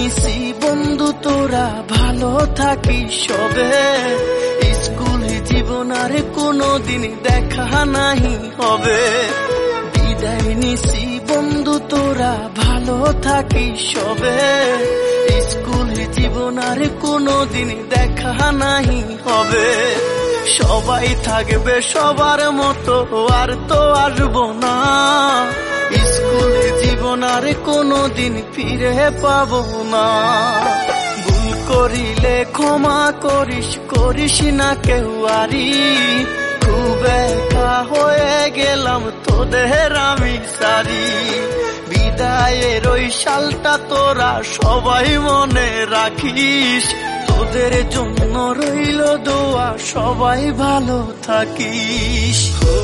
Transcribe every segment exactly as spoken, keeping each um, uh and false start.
নিছি বন্ধু তোরা ভালো থাকিস সবে, স্কুল জীবন আর কোনোদিন দেখা নাহি হবে। বিদায় নিছি বন্ধু তোরা ভালো থাকিস সবে, স্কুল জীবন আর কোনোদিন দেখা নাহি হবে। সবাই থাকবে সবার মতো আর তো আসবো না, স্কুল জীবন আর কোনোদিন ফিরে পাবো না। ভুল করিলে ক্ষমা করিস, করিস না কেউ আরি, খুব একা হয়ে গেলাম তোদের আমি সারি। বিদায়ের ওই সালটা তোরা সবাই মনে রাখিস, তোদের জন্য রইল দোয়া সবাই ভালো থাকিস।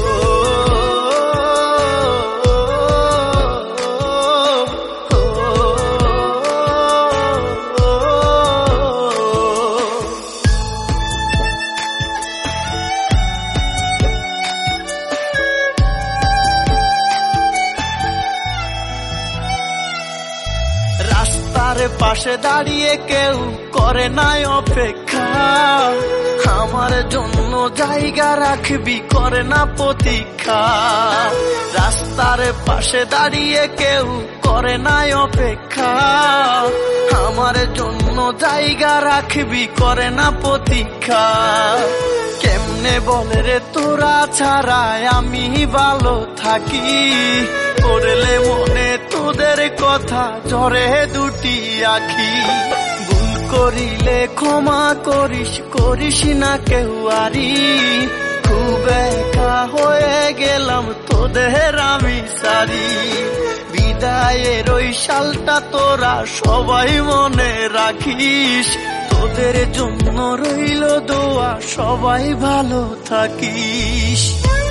রাস্তার পাশে দাঁড়িয়ে কেউ করে নাই অপেক্ষা, আমার জন্য জায়গা রাখবি করে না প্রতীক্ষা। রাস্তার পাশে দাঁড়িয়ে কেউ করে নাই অপেক্ষা, আমার জন্য জায়গা রাখবি করে না প্রতীক্ষা। কেমনে বলে রে তোরা ছাড়ায় আমি ভালো থাকি, পড়লে মনে তোদের কথা ঝরে দুটি আখি। ভুল করিলে ক্ষমা করিস, করিস না কেউ আরি, খুব একা হয়ে গেলাম তোদের আমি সারি। বিদায়ের ওই সালটা তোরা সবাই মনে রাখিস, তোদের জন্য রইল দোয়া সবাই ভালো থাকিস।